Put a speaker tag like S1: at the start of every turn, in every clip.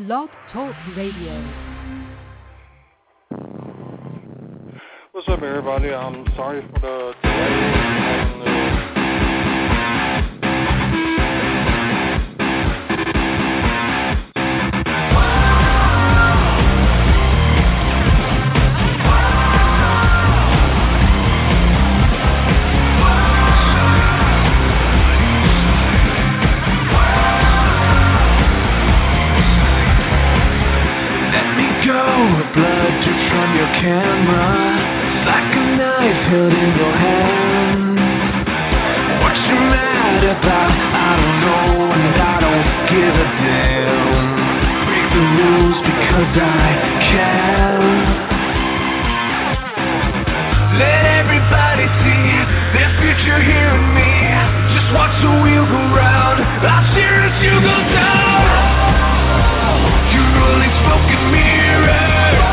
S1: Blog Talk Radio.
S2: What's up, everybody? I'm sorry for the delay.
S3: Blood drips from your camera, like a knife held in your hand. What you mad about? I don't know, and I don't give a damn. Break the rules because I can. Let everybody see their future here in me. Just watch the wheel go round. I'll cheer as you go down. You're only smoking mirrors.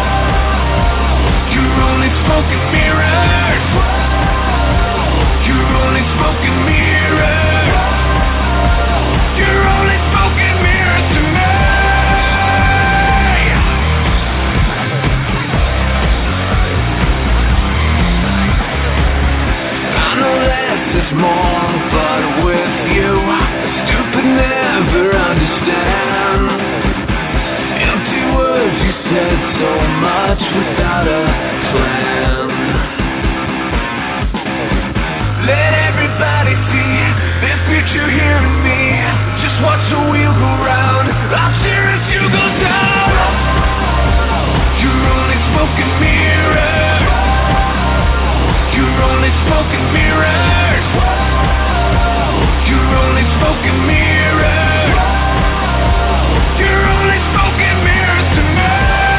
S3: Smoke and mirrors. You're only smoke and mirrors. You're only smoke and mirrors to me. I know less is more, but with you, stupid never understand. Empty words, you said so much without a plan. Let everybody see their future here in me. Just watch the wheel go round. I'll cheer as you go down. You're only smoking mirrors. You're only smoking mirrors. You're only smoking mirrors. You're only smoking mirrors to me.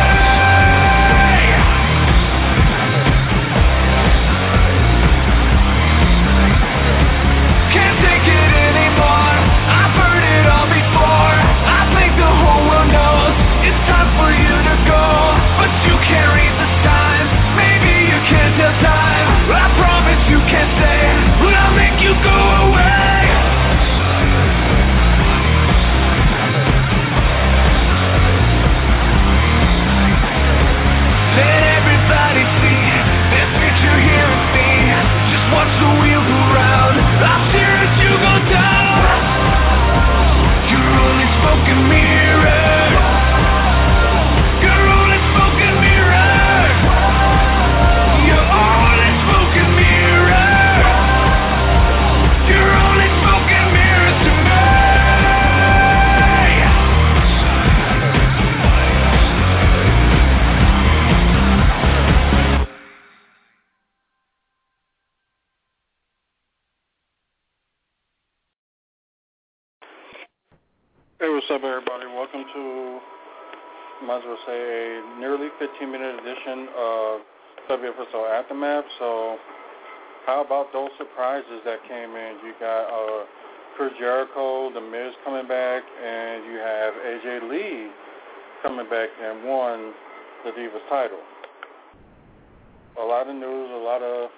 S2: What's up, everybody? Welcome to, might as well say, a nearly 15-minute edition of WFSO Aftermath. So, how about those surprises that came in? You got Chris Jericho, The Miz coming back, and you have AJ Lee coming back and won the Divas title. A lot of news, a lot of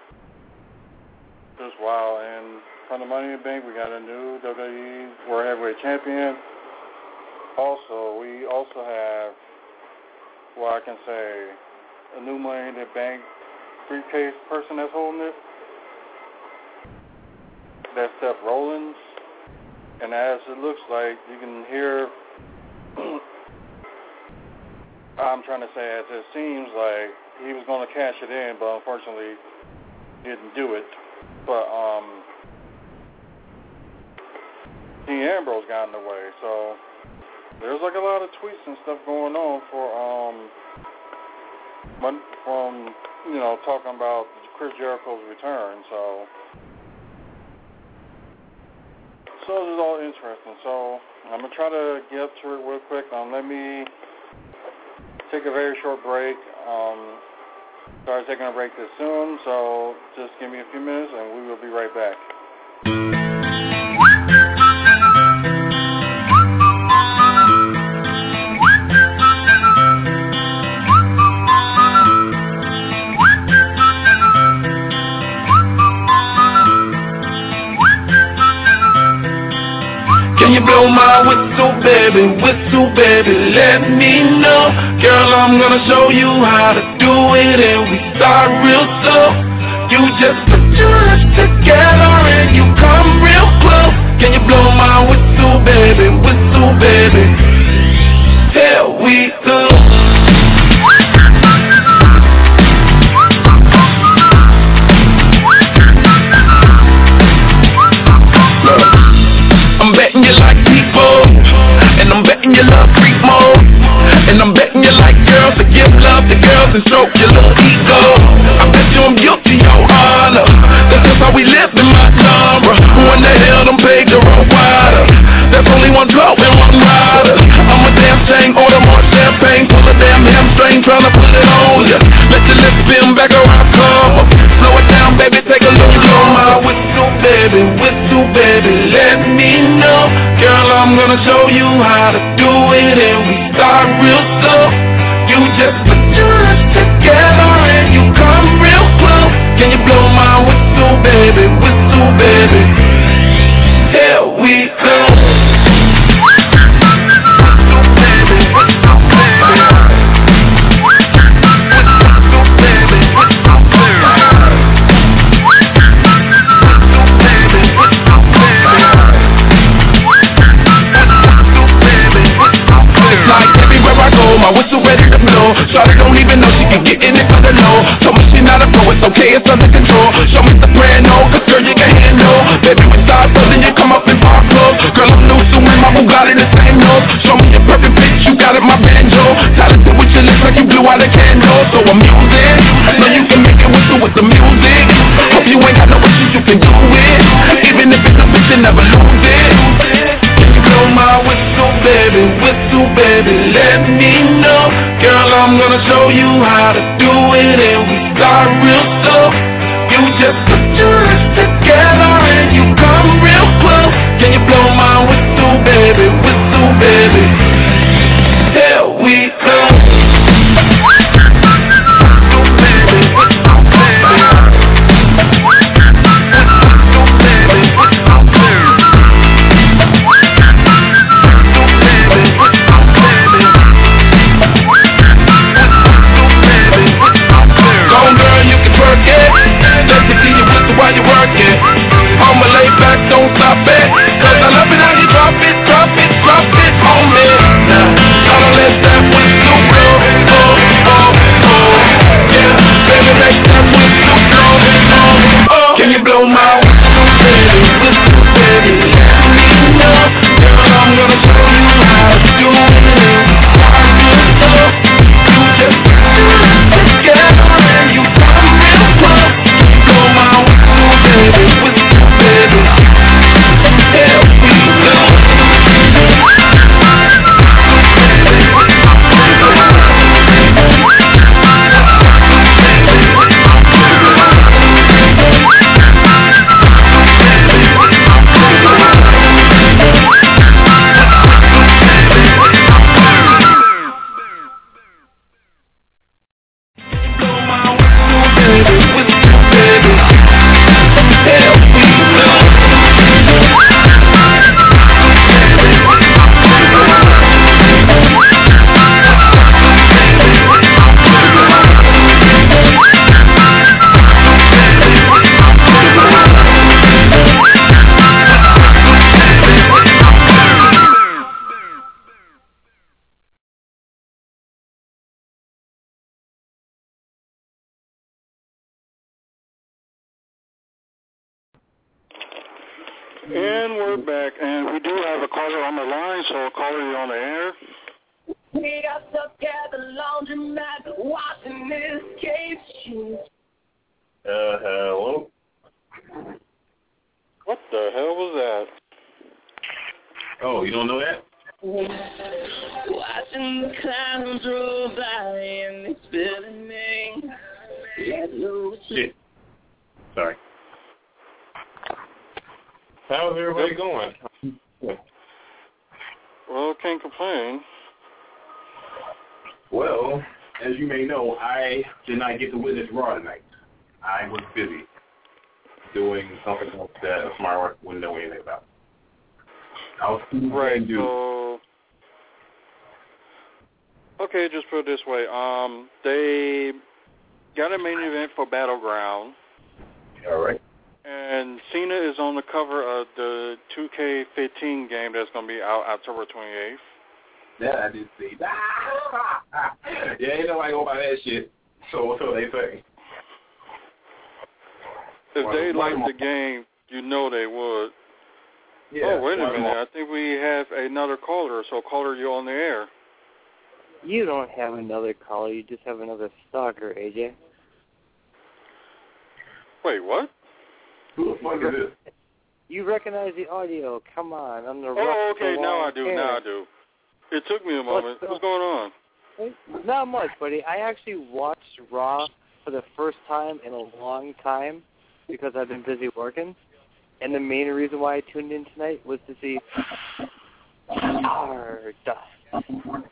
S2: just wow. And from the Money in the Bank, we got a new WWE World Heavyweight Champion. Also, we also have, well, I can say, a new Money in the Bank briefcase person that's holding it. That's Seth Rollins. And as it looks like, you can hear, I'm trying to say, as it seems like he was going to cash it in, but unfortunately didn't do it. But Dean Ambrose got in the way, so there's like a lot of tweets and stuff going on from talking about Chris Jericho's return. So this is all interesting. So I'm gonna try to get up to it real quick. Let me take a very short break. Started taking a break this soon, so just give me a few minutes and we will be right back.
S3: Can you blow my whistle, baby, whistle, baby, let me know. Girl, I'm gonna show you how to do it, and we start real slow. You just put your lips together and you come real close. Can you blow my whistle, baby, whistle, baby? Here we go. I'm betting you like people, and I'm betting you love freak mode, and I'm betting you like girls to give love to girls and stroke your little ego. I bet you I'm guilty, your honor. That's just how we live in my genre. Who in the hell done paved the road wider? There's only one blow and one rider. I'm a damn shame, order more champagne, pull a damn hamstring, tryna put it on ya. Let your lips spin back around, come. Slow it down, baby, take a look. Blow my whistle, baby, let me know. Girl, I'm gonna show you how to do it, and we start real slow. You just put your lips together and you come real close. Can you blow my whistle, baby, whistle, baby? Here we go. My whistle ready to blow. Shawty don't even know she can get in it for the low. Told me she not a pro, it's okay, it's under control. Show me soprano, cause girl you can handle. Baby we start buzzing, you come up in park clothes. Girl I'm new, so in my Bugatti the same nose. Show me your perfect pitch, you got it my banjo. Talented with your lips like you blew out a candle. So I'm using, know you can make it whistle with the music. Hope you ain't got no issues, you can do it. Even if it's a bitch, you never lose it. Blow my whistle, baby, let me know. Girl, I'm gonna show you how to do it, and we start real slow. You just put your lips together and you come real close. Can you blow my whistle, baby, Here we go. While you working, I'ma lay back, don't stop it. Cause I love it how you drop it on me. Now, gotta let that whistle blow. Yeah, baby, make that whistle blow. Can you blow my whistle, baby? Let me know. Girl, I'm gonna show you how to do it. You just together and you come real close. Blow my baby, whistle, baby. Here we go.
S2: And we're back, and we do have a caller on the line, so caller, you're on the air.
S1: We got stuck at the laundromat watching this cave shoot.
S4: Hello?
S2: What the hell was that?
S4: Oh, you don't know that?
S1: Watching the clowns roll by and it's spilling me.
S4: Shit. Sorry. How's everybody going?
S2: Well, can't complain.
S4: Well, as you may know, I did not get to witness Raw tonight. I was busy doing something that a smart wouldn't know anything about. I was
S2: right. So Okay, just put it this way. They got a main event for Battleground.
S4: All right.
S2: And Cena is on the cover of the 2K15 game that's going to be out October 28th.
S4: Yeah, I did see that. Yeah, ain't nobody go by that shit. So they say.
S2: If they like the game, you know they would.
S4: Yeah,
S2: oh, wait a minute. I think we have another caller. So, caller, you're on the air.
S5: You don't have another caller. You just have another stalker, AJ.
S2: Wait, what?
S4: Who the fuck is this?
S5: You recognize the audio. Come on. I'm the
S2: Oh, okay. Now I do. It took me a moment. What's going on?
S5: Not much, buddy. I actually watched Raw for the first time in a long time because I've been busy working. And the main reason why I tuned in tonight was to see Stardust.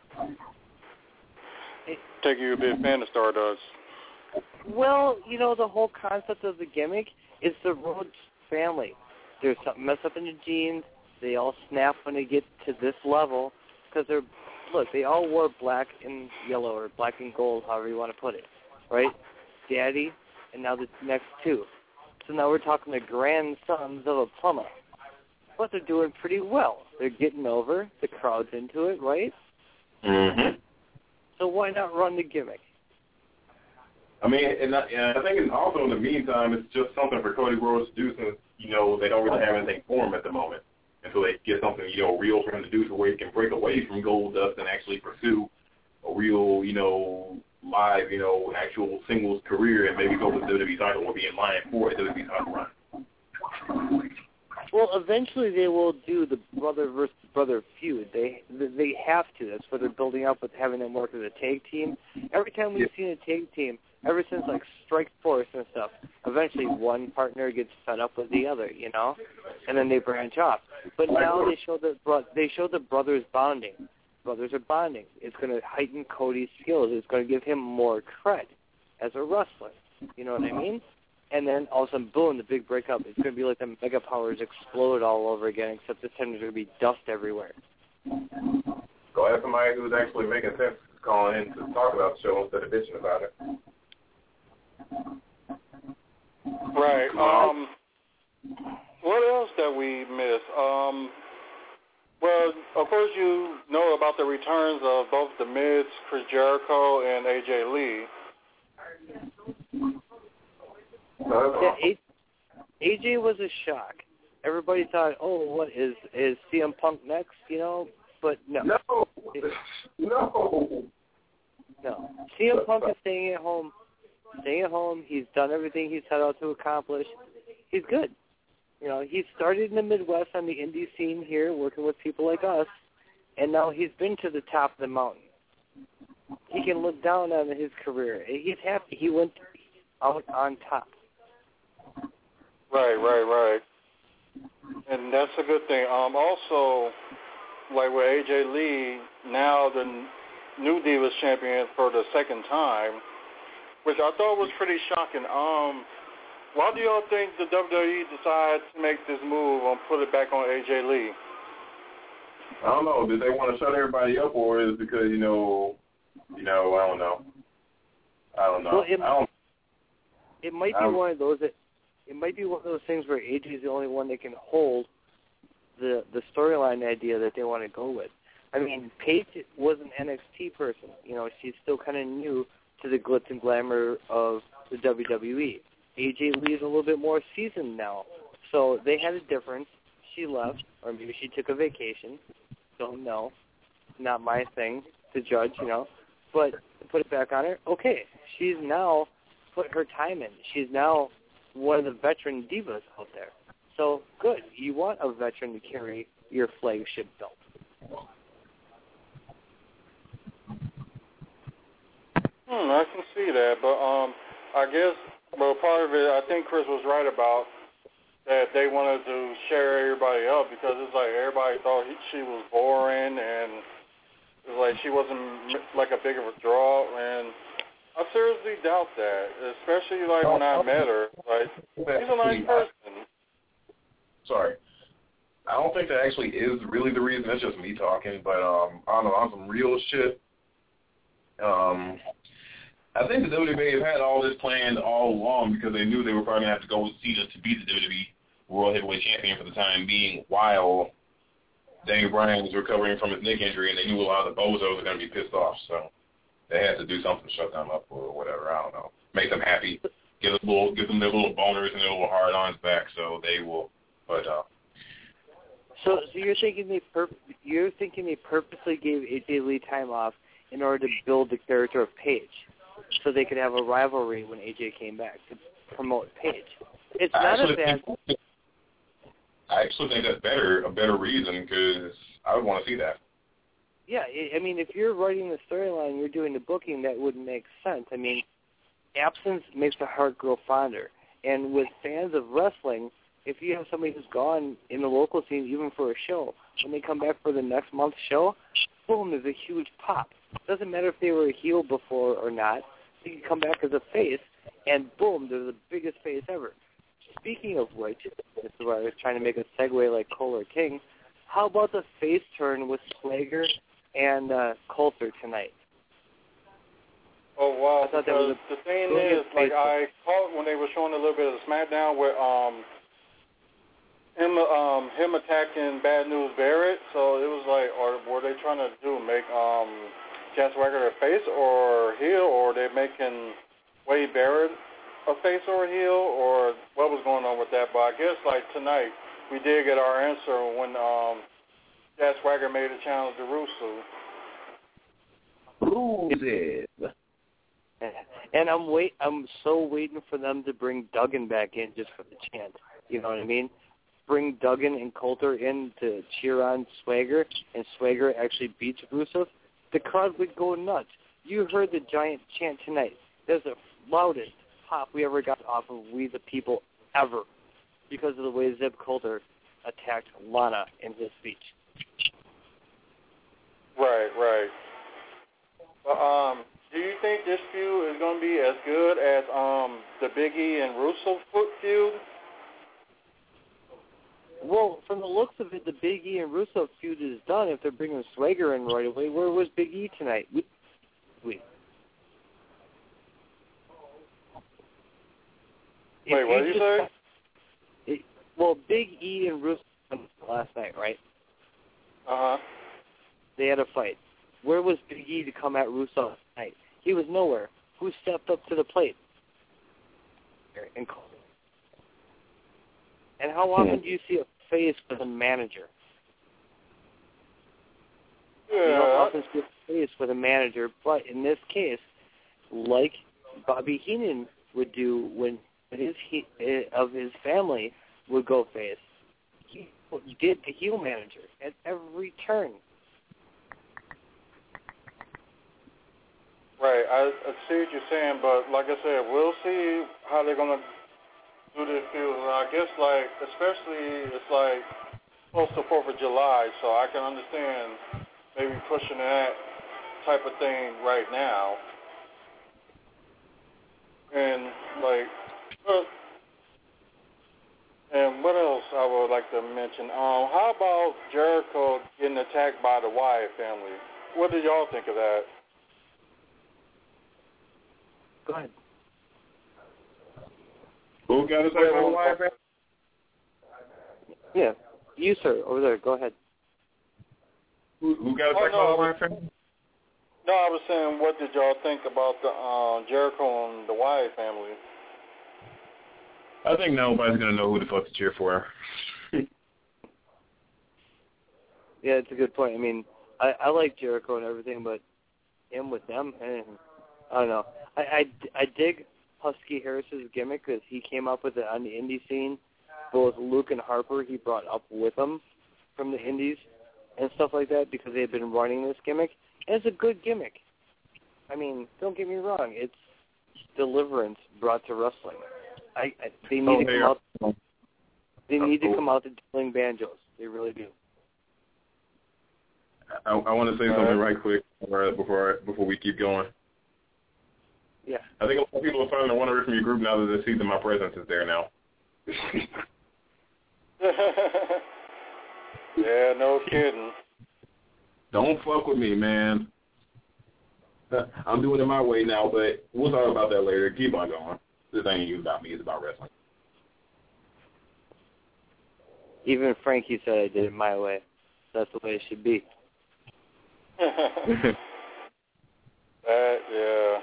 S2: Take you a big fan of Stardust.
S5: Well, you know, the whole concept of the gimmick is the Rhodes family. There's something messed up in the genes. They all snap when they get to this level because they all wore black and yellow or black and gold, however you want to put it, right? Daddy and now the next two. So now we're talking the grandsons of a plumber. But they're doing pretty well. They're getting over. The crowd's into it, right?
S4: Mm-hmm.
S5: So why not run the gimmick?
S4: I mean, and I think it's also in the meantime, it's just something for Cody Rhodes to do since, you know, they don't really have anything for him at the moment. Until they get something, you know, real for him to do to where he can break away from Goldust and actually pursue a real, you know, live, you know, actual singles career and maybe go with the WWE title or be in line for a WWE title run.
S5: Well, eventually they will do the brother versus brother feud. They have to. That's what they're building up with having them work as a tag team. Every time we've seen a tag team, ever since like Strike Force and stuff, eventually one partner gets fed up with the other, you know, and then they branch off. But now they show the brothers bonding. Brothers are bonding. It's going to heighten Cody's skills. It's going to give him more cred as a wrestler. You know what I mean? And then all of a sudden, boom, the big breakup. It's going to be like the Mega Powers explode all over again, except this time there's going to be dust everywhere.
S4: Go ask somebody who's actually making sense calling in to talk about the show instead of bitching about it.
S2: Right. What else that we missed? Well, of course, you know about the returns of both The Miz, Chris Jericho, and AJ Lee.
S5: Yeah, AJ was a shock. Everybody thought, oh, what is CM Punk next? You know, but no.
S4: No.
S5: CM Punk is staying at home. He's done everything he set out to accomplish. He's good. You know, he started in the Midwest on the indie scene here, working with people like us, and now he's been to the top of the mountain. He can look down on his career. He's happy. He went out on top.
S2: Right. And that's a good thing. Also, like with AJ Lee, now the new Divas champion for the second time, which I thought was pretty shocking. Why do y'all think the WWE decided to make this move and put it back on AJ Lee?
S4: I don't know. Did they want to shut everybody up, or is it because, I don't know.
S5: Well, it might be one of those that. It might be one of those things where AJ is the only one that can hold the storyline idea that they want to go with. I mean, Paige was an NXT person. You know, she's still kind of new to the glitz and glamour of the WWE. AJ Lee is a little bit more seasoned now. So they had a difference. She left, or maybe she took a vacation. Don't know. Not my thing to judge, But put it back on her. Okay, she's now put her time in. She's now one of the veteran divas out there. So, good. You want a veteran to carry your flagship belt.
S2: I can see that, but I guess, part of it, I think Chris was right about that they wanted to share everybody up because it's like everybody thought she was boring and it's like she wasn't like a big of a draw, and I seriously doubt that, especially like when I met her. Like, she's a nice person.
S4: Sorry. I don't think that actually is really the reason. It's just me talking, but I don't know, on some real shit, I think the WWE have had all this planned all along because they knew they were probably going to have to go with Cena to be the WWE World Heavyweight Champion for the time being while Daniel Bryan was recovering from his neck injury, and they knew a lot of the bozos were going to be pissed off, so they had to do something to shut them up or whatever. I don't know. Make them happy. Give them their little boners and their little hard-ons back, so they will. But
S5: so you're thinking they purposely gave AJ Lee time off in order to build the character of Paige, so they could have a rivalry when AJ came back to promote Paige. It's not a bad.
S4: I actually think that's a better reason, because I would want to see that.
S5: Yeah, I mean, if you're writing the storyline, you're doing the booking, that would make sense. I mean, absence makes the heart grow fonder. And with fans of wrestling, if you have somebody who's gone in the local scene, even for a show, when they come back for the next month's show, boom, there's a huge pop. Doesn't matter if they were a heel before or not. They can come back as a face, and boom, they're the biggest face ever. Speaking of which, this is where I was trying to make a segue like Kohler King, how about the face turn with Swagger and Coulter tonight?
S2: Oh, wow, because the thing is, like, I caught when they were showing a little bit of the SmackDown with him attacking Bad News Barrett, so it was like, or were they trying to make Jack Swagger a face or heel, or they making Wade Barrett a face or a heel, or what was going on with that? But I guess, like, tonight, we did get our answer when Jack Swagger made a challenge to Rusev.
S4: Rusev.
S5: And I'm so waiting for them to bring Duggan back in just for the chant. You know what I mean? Bring Duggan and Coulter in to cheer on Swagger, and Swagger actually beats Rusev. The crowd would go nuts. You heard the giant chant tonight. There's the loudest pop we ever got off of We the People ever because of the way Zeb Coulter attacked Lana in his speech.
S2: Right. But, do you think this feud is going to be as good as the Big E and Russo feud?
S5: Well, from the looks of it, the Big E and Russo feud is done. If they're bringing Swagger in right away, where was Big E tonight?
S2: Wait, what did you say?
S5: Well, Big E and Russo last night, right?
S2: Uh-huh.
S5: They had a fight. Where was Big E to come at Russo tonight? He was nowhere. Who stepped up to the plate? And how often do you see a face with a manager?
S2: Yeah.
S5: You don't often see a face with a manager, but in this case, like Bobby Heenan would do when his family would go face, he did the heel manager at every turn.
S2: Right, I see what you're saying, but like I said, we'll see how they're going to do this feud. I guess, like, especially it's like close to 4th of July, so I can understand maybe pushing that type of thing right now. And, like, and what else I would like to mention? How about Jericho getting attacked by the Wyatt family? What did y'all think of that?
S5: Go ahead.
S4: Who got attacked by the Wyatt family?
S5: Yeah, you, sir, over there. Go ahead.
S4: Who got attacked by the Wyatt family?
S2: No, I was saying, what did y'all think about the Jericho and the Wyatt family?
S4: I think nobody's going to know who the fuck to cheer for.
S5: Yeah, it's a good point. I mean, I like Jericho and everything, but him with them, I don't know. I dig Husky Harris's gimmick because he came up with it on the indie scene. Both Luke and Harper he brought up with him from the indies and stuff like that because they had been running this gimmick. And it's a good gimmick. I mean, don't get me wrong. It's deliverance brought to wrestling. They need to come out. They need to come out to dealing banjos. They really do.
S4: I want to say something right quick before we keep going.
S5: Yeah.
S4: I think a lot of people are starting to wonder from your group now that they see that my presence is there now.
S2: Yeah, no kidding.
S4: Don't fuck with me, man. I'm doing it my way now, but we'll talk about that later. Keep on going. This ain't even about me. It's about wrestling.
S5: Even Frankie said I did it my way. That's the way it should be.
S2: Yeah.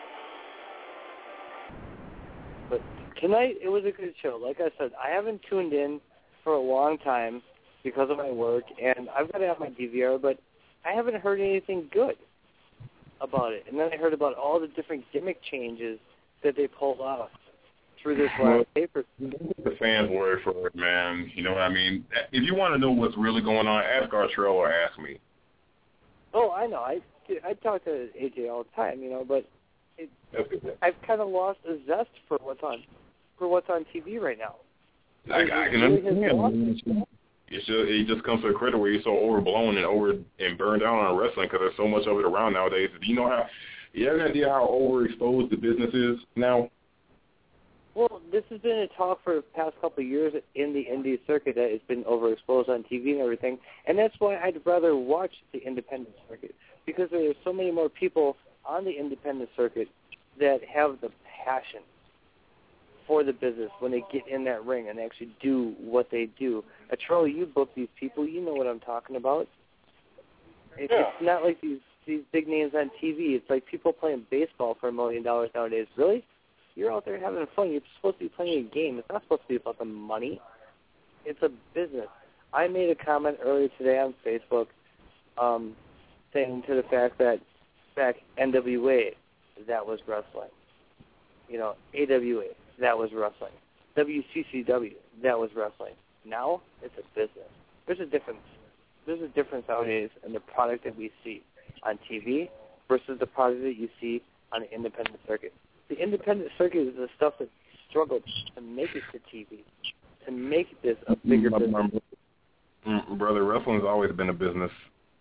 S5: But tonight, it was a good show. Like I said, I haven't tuned in for a long time because of my work, and I've got to have my DVR, but I haven't heard anything good about it. And then I heard about all the different gimmick changes that they pulled off through this last paper.
S4: The fans' word for it, man. You know what I mean? If you want to know what's really going on, ask Gartrell or ask me.
S5: Oh, I know. I talk to AJ all the time, you know, but I've kind of lost a zest for what's on TV right now.
S4: I can understand. It just comes to a credit where you're so overblown and burned down on wrestling because there's so much of it around nowadays. Do you have an idea how overexposed the business is now? Well,
S5: this has been a talk for the past couple of years in the indie circuit that it's been overexposed on TV and everything, and that's why I'd rather watch the independent circuit, because there are so many more people on the independent circuit that have the passion for the business when they get in that ring and actually do what they do. Charlie, you book these people, you know what I'm talking about. It's not like these big names on TV. It's like people playing baseball for $1 million nowadays. Really? You're out there having fun. You're supposed to be playing a game. It's not supposed to be about the money. It's a business. I made a comment earlier today on Facebook saying to the fact that back NWA, that was wrestling. You know, AWA, that was wrestling. WCCW, that was wrestling. Now, it's a business. There's a difference. There's a difference nowadays in the product that we see on TV versus the product that you see on the independent circuit. The independent circuit is the stuff that struggled to make it to TV, to make this a bigger business.
S4: Brother, wrestling's always been a business.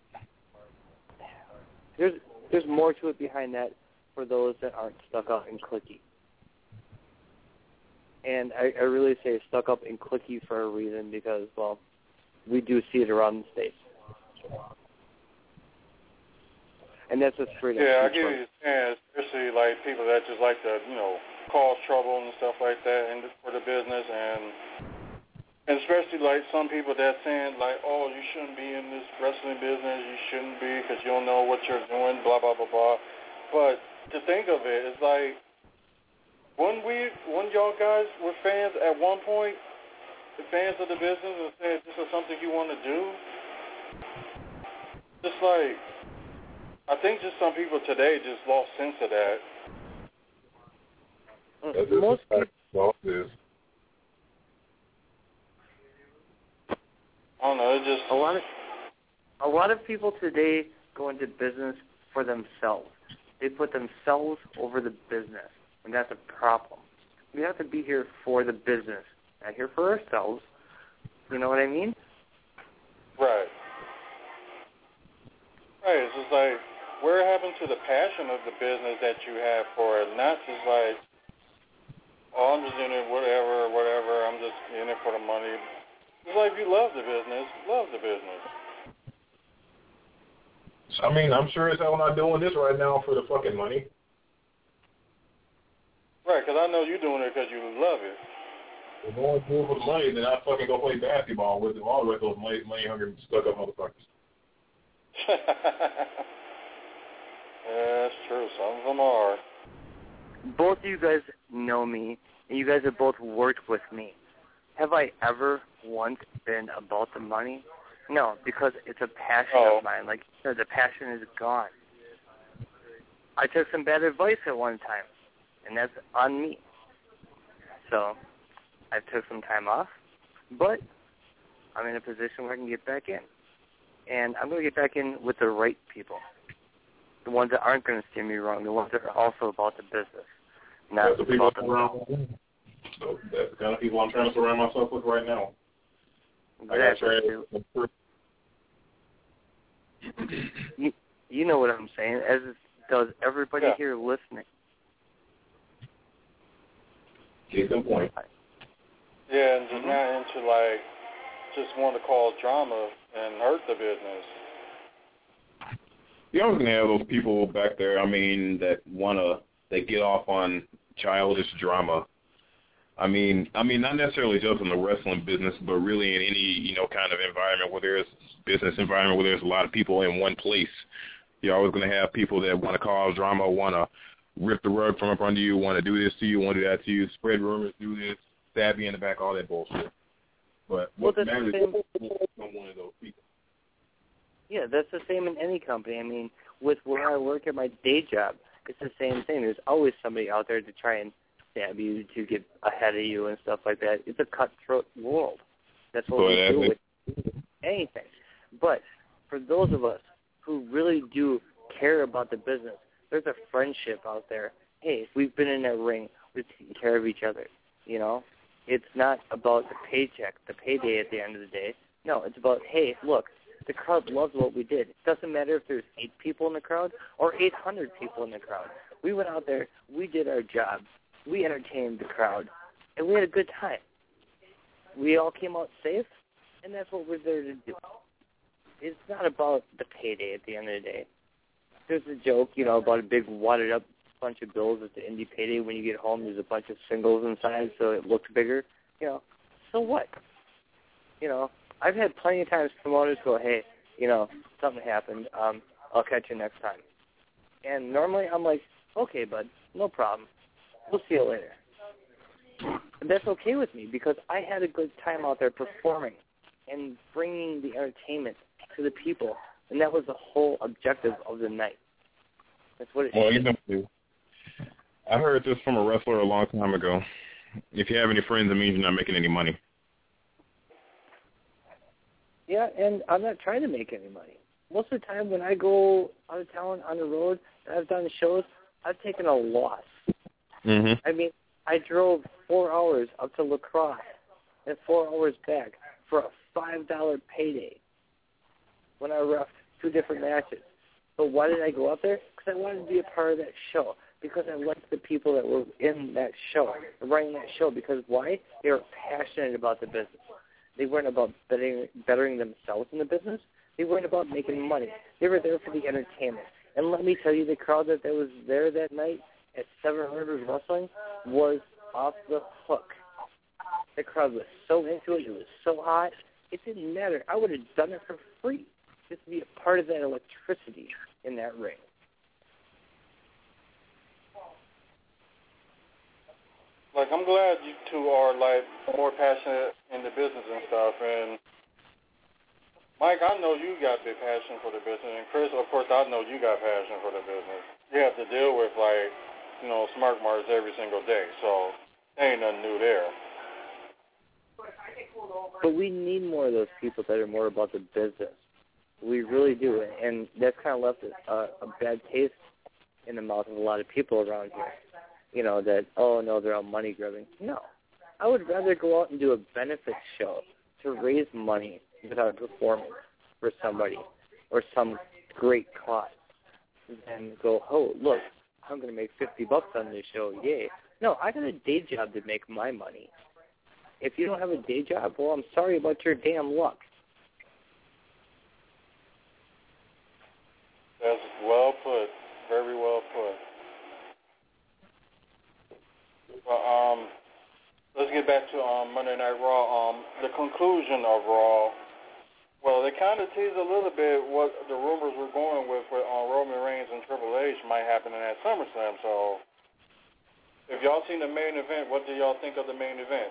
S5: There's more to it behind that for those that aren't stuck up and cliquey. And I really say stuck up and cliquey for a reason because, well, we do see it around the States. And that's what's freedom.
S2: Yeah, I get what you're saying, especially like people that just like to, cause trouble and stuff like that for the business, and especially like some people that's saying like, oh, you shouldn't be in this wrestling business, you shouldn't be because you don't know what you're doing, blah, blah, blah, blah. But to think of it, it's like, when y'all guys were fans at one point, the fans of the business, and said this is something you want to do, just like, I think just some people today just lost sense of that.
S5: Most people,
S2: I don't know, it just...
S5: A lot of people today go into business for themselves. They put themselves over the business, and that's a problem. We have to be here for the business, not here for ourselves. You know what I mean?
S2: Right. Right, it's just like, where happened to the passion of the business that you have for it? Not just like, oh, I'm just in it, whatever, I'm just in it for the money. It's like, if you love the business, love the business.
S4: I mean, I'm sure as hell not doing this right now for the fucking money.
S2: Right, because I know you're doing it because you love it.
S4: If I want to do it for the money, then I fucking go play basketball with all the rest of those money-hungry, stuck-up motherfuckers.
S2: Yeah, that's true. Some of them are.
S5: Both of you guys know me, and you guys have both worked with me. Have I ever once been about the money? No, because it's a passion of mine. Like you said, the passion is gone. I took some bad advice at one time, and that's on me. So I took some time off, but I'm in a position where I can get back in. And I'm going to get back in with the right people. The ones that aren't going to steer me wrong, the ones that are also about the business. Not
S4: that's
S5: about
S4: the So that's the kind of people I'm trying to surround myself with right now.
S5: You know what I'm saying, as does everybody here listening.
S4: Case in point.
S2: Yeah, and just not into like, just want to cause drama and hurt the business.
S4: You're always going to have those people back there, that get off on childish drama. I mean, not necessarily just in the wrestling business, but really in any, kind of environment where there's business environment where there's a lot of people in one place. You're always going to have people that want to cause drama, want to rip the rug from up under you, want to do this to you, want to do that to you, spread rumors, do this, stab you in the back, all that bullshit. But what matters is I'm one of those people.
S5: Yeah, that's the same in any company. I mean, with where I work at my day job, it's the same thing. There's always somebody out there to try and stab you, to get ahead of you and stuff like that. It's a cutthroat world. That's what we do with anything. But for those of us who really do care about the business, there's a friendship out there. Hey, if we've been in that ring, we're taking care of each other, It's not about the paycheck, the payday at the end of the day. No, it's about, hey, look, the crowd loves what we did. It doesn't matter if there's 8 people in the crowd or 800 people in the crowd. We went out there, we did our job, we entertained the crowd, and we had a good time. We all came out safe, and that's what we're there to do. It's not about the payday at the end of the day. There's a joke, about a big wadded up bunch of bills at the indie payday. When you get home, there's a bunch of singles inside, so it looks bigger. So what? I've had plenty of times promoters go, hey, something happened. I'll catch you next time. And normally I'm like, okay, bud, no problem. We'll see you later. And that's okay with me because I had a good time out there performing and bringing the entertainment to the people. And that was the whole objective of the night. That's what it is.
S4: I heard this from a wrestler a long time ago. If you have any friends, it means you're not making any money.
S5: Yeah, and I'm not trying to make any money. Most of the time when I go out of town on the road and I've done shows, I've taken a loss.
S4: Mm-hmm.
S5: I mean, I drove 4 hours up to La Crosse and 4 hours back for a $5 payday when I reffed 2 different matches. So why did I go up there? Because I wanted to be a part of that show. Because I liked the people that were in that show, running that show. Because why? They were passionate about the business. They weren't about bettering themselves in the business. They weren't about making money. They were there for the entertainment. And let me tell you, the crowd that was there that night at Seven Rivers Wrestling was off the hook. The crowd was so into it. It was so hot. It didn't matter. I would have done it for free just to be a part of that electricity in that ring.
S2: Like, I'm glad you two are, more passionate in the business and stuff. And, Mike, I know you got big passion for the business. And, Chris, of course, I know you got passion for the business. You have to deal with, smart marks every single day. So, there ain't nothing new there.
S5: But we need more of those people that are more about the business. We really do. And that's kind of left a bad taste in the mouth of a lot of people around here. That, oh, no, they're all money grubbing. No. I would rather go out and do a benefit show to raise money without performance for somebody or some great cause than go, oh, look, I'm going to make $50 on this show. Yay. No, I got a day job to make my money. If you don't have a day job, well, I'm sorry about your damn luck.
S2: That's well put. Very well put. Well, let's get back to Monday Night Raw. The conclusion of Raw. Well, they kind of teased a little bit what the rumors were going with Roman Reigns and Triple H might happen in that SummerSlam. So, if y'all seen the main event, what do y'all think of the main event?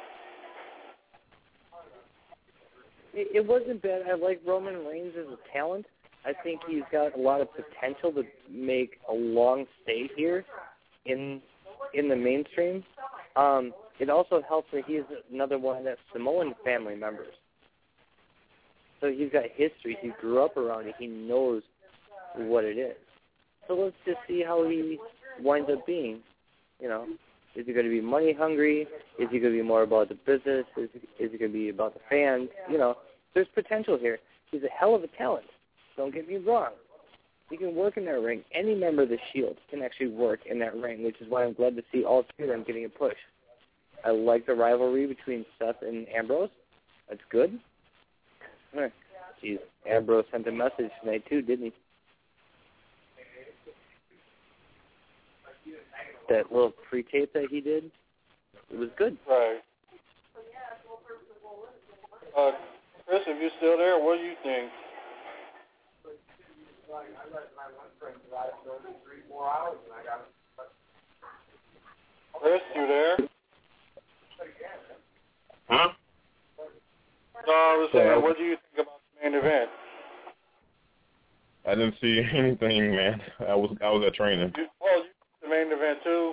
S5: It wasn't bad. I like Roman Reigns as a talent. I think he's got a lot of potential to make a long stay here in the mainstream. It also helps that he's another one of that Samoan family members. So he's got history. He grew up around it. He knows what it is. So let's just see how he winds up being. Is he going to be money hungry? Is he going to be more about the business? Is he going to be about the fans? There's potential here. He's a hell of a talent. Don't get me wrong. He can work in that ring. Any member of the Shield can actually work in that ring, which is why I'm glad to see all 3 of them getting a push. I like the rivalry between Seth and Ambrose. That's good. Jeez, Ambrose sent a message tonight too, didn't he? that little pre-tape that he did, it was good.
S2: Right. Chris, if you're still there, what do you think? Chris, you there?
S4: Huh?
S2: No, I was saying, what do you think about the main event?
S4: I didn't see anything, man. I was at training.
S2: You the main event too?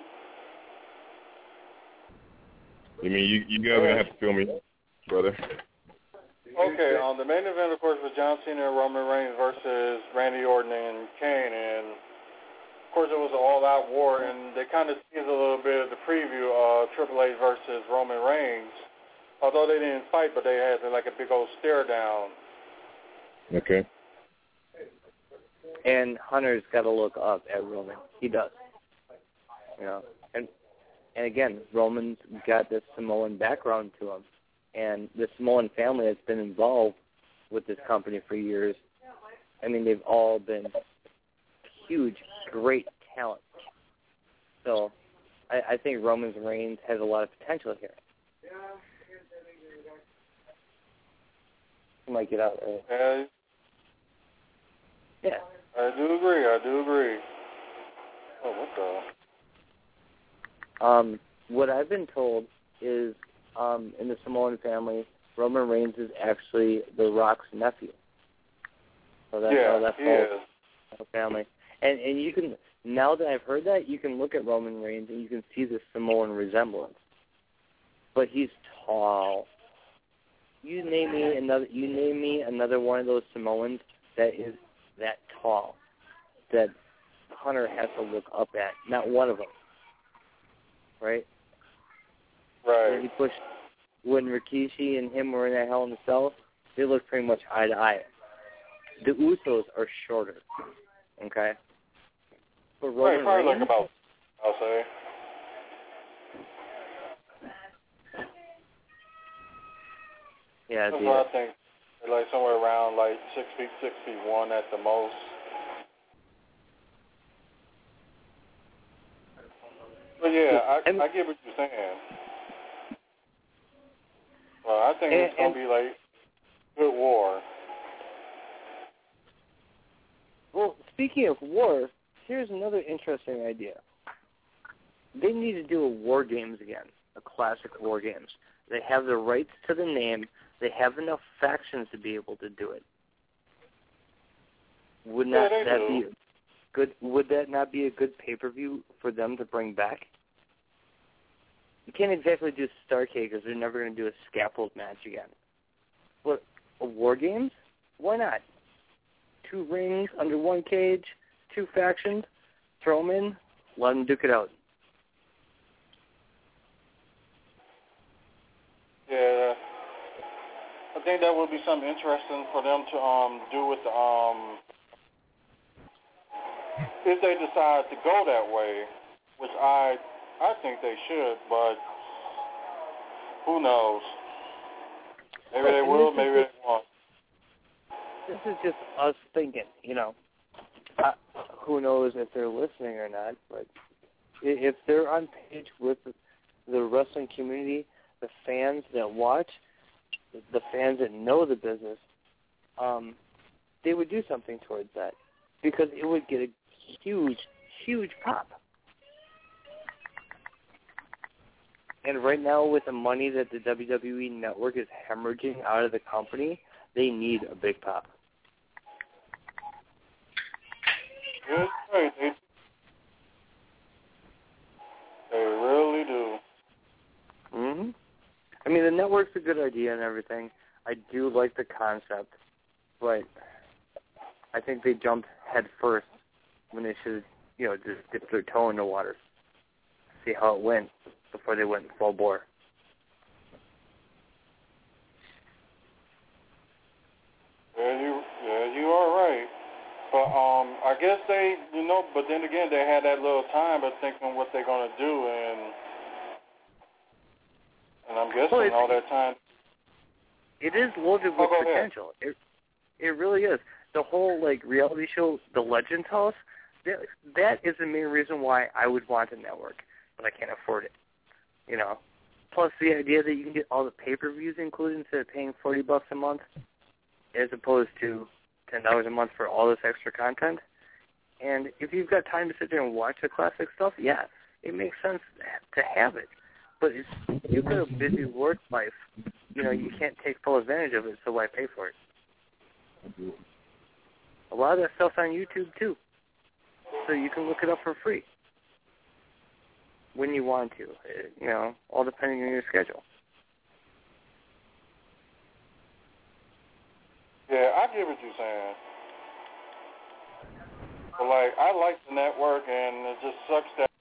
S4: You mean you guys are gonna have to fill me, brother?
S2: Okay, the main event, of course, was John Cena and Roman Reigns versus Randy Orton and Kane, and of course it was an all-out war, and they kind of teased a little bit of the preview of Triple H versus Roman Reigns. Although they didn't fight, but they had like a big old stare down.
S4: Okay.
S5: And Hunter's got to look up at Roman. He does. You know, and again, Roman's got this Samoan background to him, and the Samoan family that's been involved with this company for years. I mean, they've all been huge, great talent. So, I think Roman Reigns has a lot of potential here. He might get out early. Yeah.
S2: I do agree. Oh, what the?
S5: What I've been told is, in the Samoan family, Roman Reigns is actually The Rock's nephew. So that's the family. And you can, now that I've heard that, you can look at Roman Reigns and you can see the Samoan resemblance. But he's tall. You name me another one of those Samoans that is that tall, that Hunter has to look up at. Not one of them. Right?
S2: Right.
S5: When Rikishi and him were in that Hell in the Cell, they looked pretty much eye to eye. The Usos are shorter. Okay? But Roman
S2: probably
S5: Reigns,
S2: like about, I'll say.
S5: Yeah,
S2: that's what I think. They're like somewhere around like 6 feet, 6'1" at the most. But yeah, I get what you're saying. Well, I think it's gonna be like good war.
S5: Well, speaking of war, here's another interesting idea. They need to do a War Games again, a classic War Games. They have the rights to the name. They have enough factions to be able to do it. Would that be good? Would that not be a good pay-per-view for them to bring back? You can't exactly do Starrcade because they're never going to do a scaffold match again. But a War Games? Why not? 2 rings under 1 cage, 2 factions, throw them in, let them duke it out.
S2: Yeah, I think that would be something interesting for them to do with the if they decide to go that way, which I think they should, but who knows? Maybe they will, maybe they won't.
S5: This is just us thinking, you know. Who knows if they're listening or not, but if they're on page with the wrestling community, the fans that watch, the fans that know the business, they would do something towards that because it would get a huge, huge pop. And right now, with the money that the WWE Network is hemorrhaging out of the company, they need a big pop.
S2: That's right. They really do.
S5: Mm-hmm. I mean, the network's a good idea and everything. I do like the concept, but I think they jumped head first when they should, you know, just dip their toe in the water, see how it went before they went full bore.
S2: Yeah, you are right. But I guess they, you know, but then again, they had that little time of thinking what they're gonna do, and I'm guessing all that time.
S5: It is loaded with potential. It really is. The whole like reality show, The Legends House, that is the main reason why I would want a network, but I can't afford it. You know, plus the idea that you can get all the pay-per-views included instead of paying $40 a month, as opposed to $10 a month for all this extra content. And if you've got time to sit there and watch the classic stuff, yeah, it makes sense to have it. But you've got a busy work life. You know, you can't take full advantage of it, so why pay for it? A lot of that stuff's on YouTube, too. So you can look it up for free when you want to, you know, all depending on your schedule.
S2: Yeah, I get what you're saying. But, like, I like the network, and it just sucks that